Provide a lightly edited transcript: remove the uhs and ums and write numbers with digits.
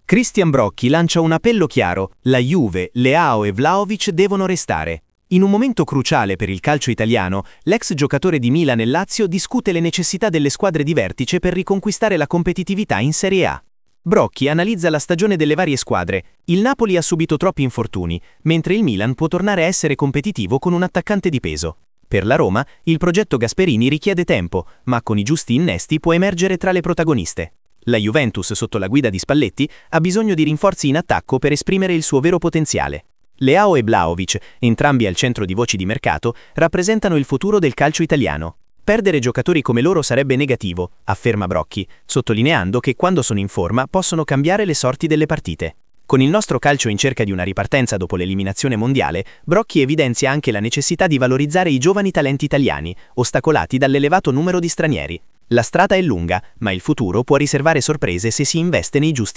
Christian Brocchi lancia un appello chiaro: la Juve, Leao e Vlahovic devono restare. In un momento cruciale per il calcio italiano, l'ex giocatore di Milan e Lazio discute le necessità delle squadre di vertice per riconquistare la competitività in Serie A. Brocchi analizza la stagione delle varie squadre. Il Napoli ha subito troppi infortuni, mentre il Milan può tornare a essere competitivo con un attaccante di peso. Per la Roma, il progetto Gasperini richiede tempo, ma con i giusti innesti può emergere tra le protagoniste. La Juventus, sotto la guida di Spalletti, ha bisogno di rinforzi in attacco per esprimere il suo vero potenziale. Leao e Vlahovic, entrambi al centro di voci di mercato, rappresentano il futuro del calcio italiano. Perdere giocatori come loro sarebbe negativo, afferma Brocchi, sottolineando che quando sono in forma possono cambiare le sorti delle partite. Con il nostro calcio in cerca di una ripartenza dopo l'eliminazione mondiale, Brocchi evidenzia anche la necessità di valorizzare i giovani talenti italiani, ostacolati dall'elevato numero di stranieri. La strada è lunga, ma il futuro può riservare sorprese se si investe nei giusti